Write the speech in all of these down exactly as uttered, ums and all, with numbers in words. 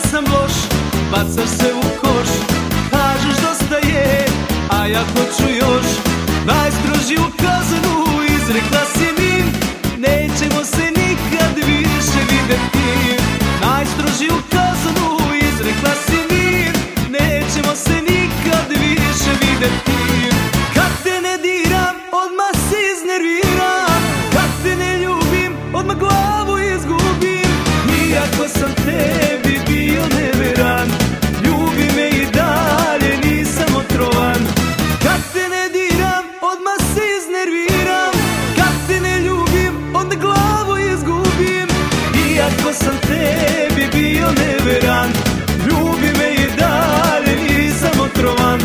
sam loš, bacaš se u koš. Kažeš dosta je, a ja hoću još. Najstrožiju kaznu izrekla si mi, nećemo se nikad više videti. Najstrožiju kaznu izrekla si mi, nećemo se nikad više videti. Kad te ne diram, odmah se iznerviram. Kad te ne ljubim, odmah glavu izgubim. Iako sam tebi bio neveran, ljubi me i dalje, nisam otrovan. Kad te ne diram, odmah se iznerviram. Kad te ne ljubim, onda glavu izgubim. Iako sam tebi bio neveran, ljubi me i dalje, nisam otrovan.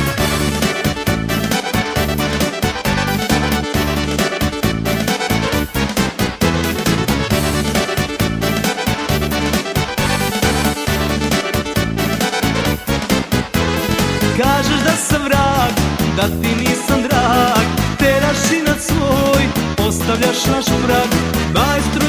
Kažeš da sam vrag, da ti nisam drag, teraš inat svoj, ostavljaš naš prag. Majstru